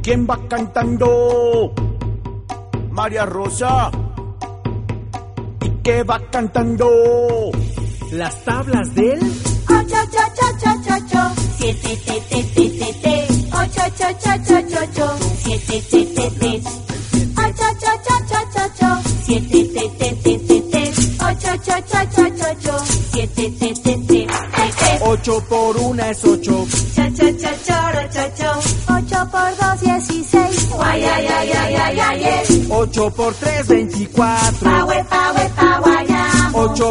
¿Quién va cantando? María Rosa. ¿Y qué va cantando? Las tablas del 8, 7, 8, 7, 7, 8 por 1 es 8. 8 por 2, 16. 8 por 3, 24. 8